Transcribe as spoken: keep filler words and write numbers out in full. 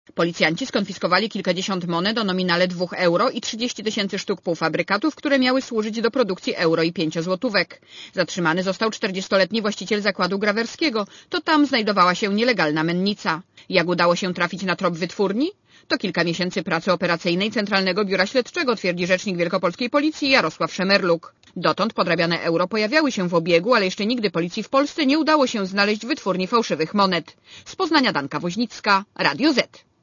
Policjanci skonfiskowali kilkadziesiąt monet o nominale dwóch euro i trzydzieści tysięcy sztuk półfabrykatów, które miały służyć do produkcji euro i pięciozłotówek. Zatrzymany został czterdziestoletni właściciel zakładu grawerskiego. To tam znajdowała się nielegalna mennica. Jak udało się trafić na trop wytwórni? To kilka miesięcy pracy operacyjnej Centralnego Biura Śledczego, twierdzi rzecznik wielkopolskiej policji Jarosław Szemerluk. Dotąd podrabiane euro pojawiały się w obiegu, ale jeszcze nigdy policji w Polsce nie udało się znaleźć wytwórni fałszywych monet. Z Poznania Danka Woźnicka, Radio Z.